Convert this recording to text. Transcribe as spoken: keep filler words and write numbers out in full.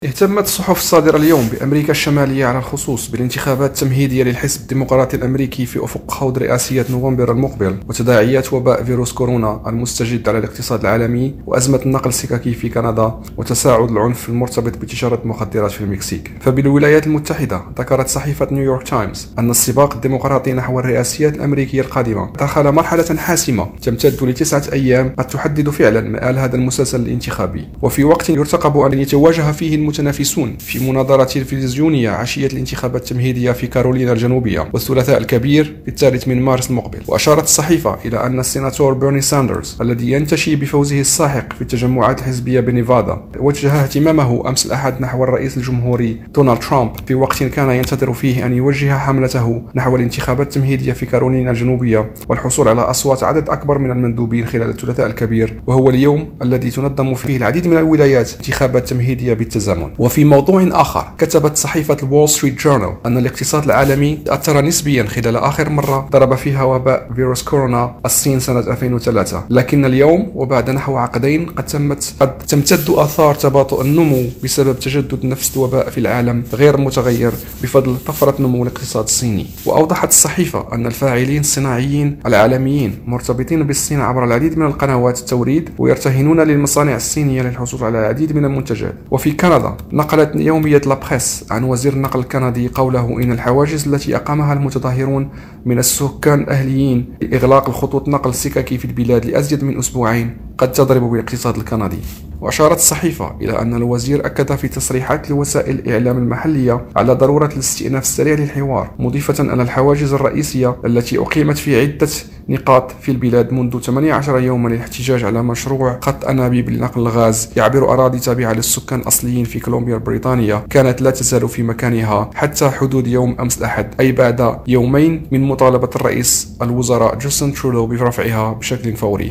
اهتمت الصحف الصادرة اليوم بأمريكا الشمالية على الخصوص بالانتخابات التمهيدية للحزب الديمقراطي الأمريكي في أفق خوض رئاسية نوفمبر المقبل، وتداعيات وباء فيروس كورونا المستجد على الاقتصاد العالمي، وأزمة النقل السككي في كندا، وتساعد العنف المرتبط بتجارة المخدرات في المكسيك. فبالولايات المتحدة ذكرت صحيفة نيويورك تايمز أن السباق الديمقراطي نحو الرئاسيات الأمريكية القادمة دخل مرحلة حاسمة تمتد لتسعة أيام قد تحدد فعلا مآل هذا المسلسل الانتخابي، وفي وقت يرتقب أن يتواجه فيه المتنافسون في مناظرة تلفزيونية عشية الانتخابات التمهيدية في كارولينا الجنوبية والثلاثاء الكبير في الثالث من مارس المقبل. وأشارت الصحيفة إلى أن السيناتور بيرني ساندرز الذي ينتشي بفوزه الساحق في التجمعات الحزبية بنيفادا وجه اهتمامه أمس الأحد نحو الرئيس الجمهوري دونالد ترامب في وقت كان ينتظر فيه أن يوجه حملته نحو الانتخابات التمهيدية في كارولينا الجنوبية والحصول على أصوات عدد أكبر من المندوبين خلال الثلاثاء الكبير، وهو اليوم الذي تنظم فيه العديد من الولايات انتخابات تمهيدية بالتزامن. وفي موضوع آخر، كتبت صحيفة الول ستريت جورنال أن الاقتصاد العالمي تأثر نسبيا خلال آخر مرة ضرب فيها وباء فيروس كورونا الصين سنة ألفين وثلاثة، لكن اليوم وبعد نحو عقدين قد تمت قد تمتد آثار تباطؤ النمو بسبب تجدد نفس الوباء في العالم غير متغير بفضل طفرة نمو الاقتصاد الصيني. وأوضحت الصحيفة أن الفاعلين الصناعيين العالميين مرتبطين بالصين عبر العديد من القنوات التوريد ويرتهنون للمصانع الصينية للحصول على العديد من المنتجات. وفي كندا نقلت يومية لابريس عن وزير النقل الكندي قوله إن الحواجز التي أقامها المتظاهرون من السكان الأهليين لإغلاق الخطوط نقل السككي في البلاد لأزيد من أسبوعين قد تضرب بالاقتصاد الكندي. وأشارت الصحيفة إلى أن الوزير أكد في تصريحات لوسائل الإعلام المحلية على ضرورة الاستئناف السريع للحوار، مضيفة أن الحواجز الرئيسية التي أقيمت في عدة نقاط في البلاد منذ ثمانية عشر يوما للاحتجاج على مشروع خط أنابيب لنقل الغاز يعبر أراضي تابعة للسكان الأصليين في كولومبيا البريطانية كانت لا تزال في مكانها حتى حدود يوم أمس الأحد، أي بعد يومين من مطالبة الرئيس الوزراء جاستن ترودو برفعها بشكل فوري.